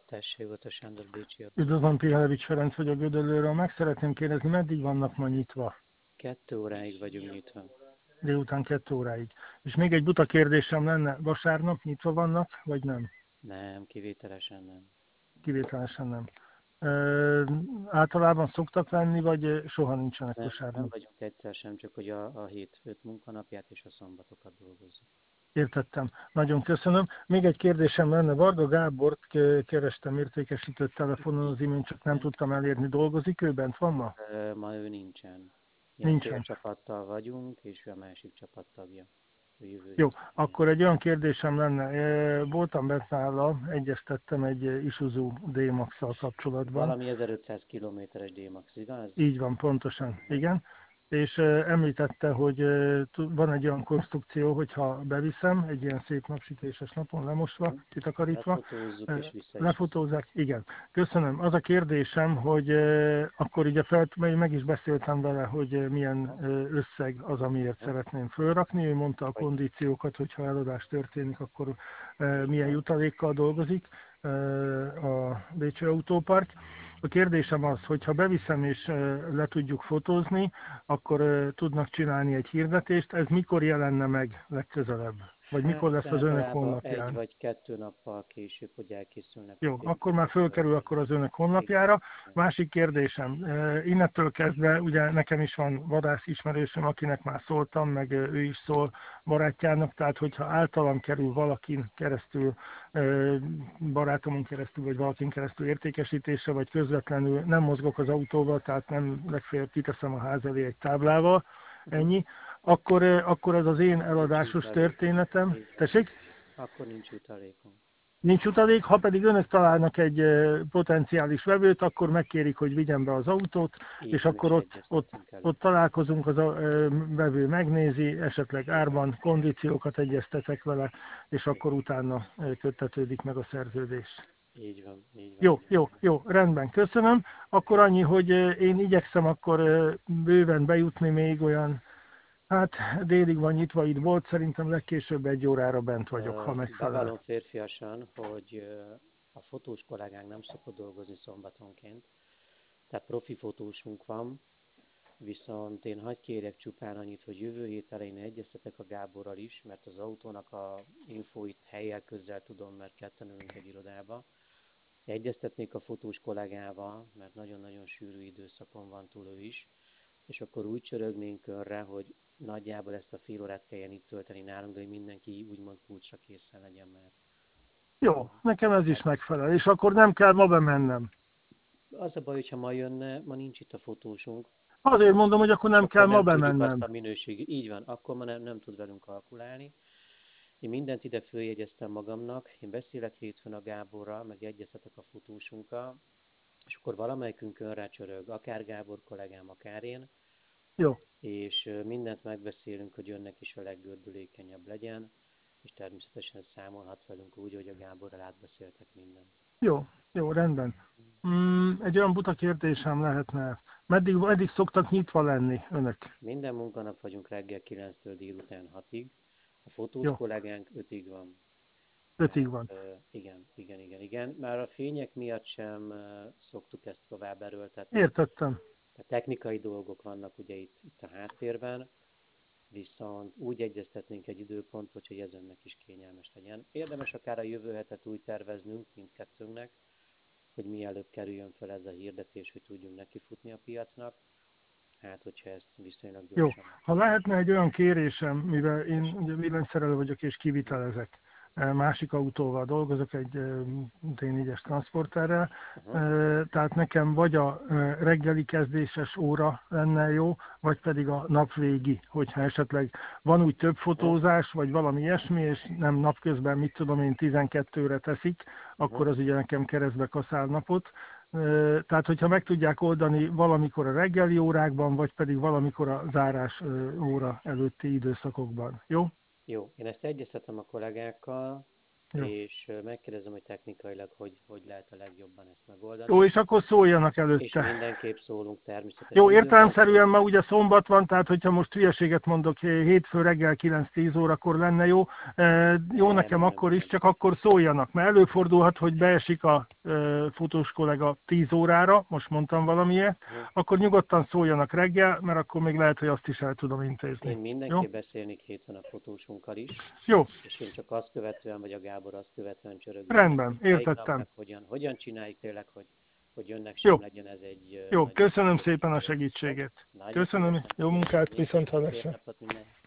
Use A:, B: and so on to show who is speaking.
A: Tessék, Gota Sándor, Bécsi.
B: Üdvözlöm, Pihalevics Ferenc vagyok Gödöllőről. Meg szeretném kérdezni, meddig vannak ma nyitva?
A: 2 óráig vagyunk nyitva.
B: Délután 2 óráig. És még egy buta kérdésem lenne, vasárnap nyitva vannak, vagy nem?
A: Nem, kivételesen nem.
B: Kivételesen nem. Általában szoktak lenni, vagy soha nincsenek
A: Nem
B: vasárnap?
A: vagyunk egyszer sem, csak hogy a hét 5 munkanapját és a szombatokat dolgozzuk.
B: Értettem. Nagyon köszönöm. Még egy kérdésem lenne. Varga Gábort kerestem értékesített telefonon az imént, csak nem tudtam elérni. Dolgozik ő, bent van ma?
A: Ma ő nincsen. Ilyen
B: Nincsen.
A: csapattal vagyunk, és ő a másik csapattagja.
B: Jó, akkor egy olyan kérdésem lenne. Voltam bent nála, egyeztettem egy Isuzu D-Max-szal kapcsolatban.
A: Valami 1500 kilométeres D-Max, igaz?
B: Így van, pontosan, igen. És említette, hogy van egy olyan konstrukció, hogyha beviszem, egy ilyen szép napsütéses napon, lemosva, kitakarítva,
A: Lefotózzuk és vissza is.
B: lefotózzák, igen. Köszönöm. Az a kérdésem, hogy akkor ugye meg is beszéltem vele, hogy milyen összeg az, amiért szeretném fölrakni. Ő mondta a kondíciókat, hogyha eladás történik, akkor milyen jutalékkal dolgozik a Bécsi Autópark. A kérdésem az, hogy ha beviszem és le tudjuk fotózni, akkor tudnak csinálni egy hirdetést. Ez mikor jelenne meg legközelebb? Vagy mikor lesz az önök honlapján?
A: 1 vagy 2 nappal később, hogy elkészülnek.
B: Jó, akkor már fölkerül akkor az önök honlapjára. Másik kérdésem, innentől kezdve, ugye nekem is van vadász ismerősöm, akinek már szóltam, meg ő is szól barátjának, tehát hogyha általam kerül valakin keresztül, barátomon keresztül, vagy valakin keresztül értékesítésre, vagy közvetlenül nem mozgok az autóval, tehát nem legfeljebb kiteszem a ház elé egy táblával, ennyi, akkor ez az én eladásos történetem. Tessék?
A: Akkor nincs jutalékunk.
B: Nincs jutalék, ha pedig önök találnak egy potenciális vevőt, akkor megkérik, hogy vigyen be az autót, és akkor ott találkozunk, az a vevő megnézi, esetleg árban, kondíciókat egyeztetek vele, és akkor utána köttetődik meg a szerződés.
A: Így van.
B: Jó, rendben, köszönöm. Akkor annyi, hogy én igyekszem akkor bőven bejutni még olyan, hát délig van nyitva, itt volt, szerintem legkésőbb 1 órára bent vagyok, ha megfelel.
A: Bevallom férfiasan, hogy a fotós kollégánk nem szokott dolgozni szombatonként, tehát profi fotósunk van, viszont én hadd kérjek csupán annyit, hogy jövő hét elején egyeztetek a Gáborral is, mert az autónak a infóit helyjel közel tudom, mert ketten ülünk egy irodába. Egyeztetnék a fotós kollégával, mert nagyon-nagyon sűrű időszakon van túl ő is, és akkor úgy csörögnénk önre, hogy nagyjából ezt a fél órát kelljen itt tölteni nálunk, de hogy mindenki úgymond kulcsra készen legyen már.
B: Jó, nekem ez is megfelel, és akkor nem kell ma bemennem.
A: Az a baj, hogyha ma jönne, ma nincs itt a fotósunk.
B: Azért mondom, hogy akkor nem kell ma bemennem.
A: Azt a minőség. Így van, akkor ma nem tud velünk kalkulálni. Én mindent ide följegyeztem magamnak, én beszélek hétfőn a Gáborral, meg egyeztetek a fotósunkkal, és akkor valamelyikünk önre csörög, akár Gábor kollégám, akár én.
B: Jó.
A: És mindent megbeszélünk, hogy önnek is a leggördülékenyebb legyen, és természetesen számolhat velünk úgy, hogy a Gáborral átbeszéltek mindent.
B: Jó, rendben. Egy olyan buta kérdésem lehetne. Meddig szoktak nyitva lenni önök?
A: Minden munkanap vagyunk reggel 9-től délután 6-ig. A fotós kollégánk 5-ig van.
B: 5-ig van.
A: Igen. Már a fények miatt sem szoktuk ezt tovább erőltetni.
B: Értettem.
A: A technikai dolgok vannak ugye itt a háttérben, viszont úgy egyeztetnénk egy időpontot, hogy ez önnek is kényelmes legyen. Érdemes akár a jövő hetet úgy terveznünk mindkettőnknek, hogy mielőbb kerüljön fel ez a hirdetés, hogy tudjunk nekifutni a piacnak. Hát, hogyha ezt viszonylag gyorsan...
B: Jó, ha lehetne egy olyan kérésem, mivel én ugye villanyszerelő vagyok és kivitelezek, másik autóval dolgozok, egy T4-es transporterrel, tehát nekem vagy a reggeli kezdéses óra lenne jó, vagy pedig a napvégi, hogyha esetleg van úgy több fotózás, vagy valami ilyesmi, és nem napközben, mit tudom én, 12-re teszik, akkor az ugye nekem keresztbe kaszál napot. Tehát, hogyha meg tudják oldani valamikor a reggeli órákban, vagy pedig valamikor a zárás óra előtti időszakokban. Jó?
A: Jó, én ezt egyeztetem a kollégákkal, és megkérdezem, hogy technikailag hogy lehet a legjobban ezt megoldani.
B: Jó, és akkor szóljanak előtte.
A: És mindenképp szólunk természetesen.
B: Jó, értelemszerűen ma ugye szombat van, tehát hogyha most hülyeséget mondok, hétfő reggel 9-10 órakor lenne jó. Jó nekem akkor is, csak akkor szóljanak, mert előfordulhat, hogy beesik a fotós kollega 10 órára, most mondtam valamiért, akkor nyugodtan szóljanak reggel, mert akkor még lehet, hogy azt is el tudom intézni.
A: Én mindenképp beszélnék hétfőn a fotósunkkal is.
B: Jó.
A: És én csak azt követően, vagy a Gábor azt követően csörögünk.
B: Rendben, értettem.
A: Hogyan csináljuk tényleg, hogy önnek sem legyen ez egy...
B: Jó, köszönöm szépen a segítséget. Köszönöm, jó munkát, viszonthallásra.
A: Szép napot mindenki.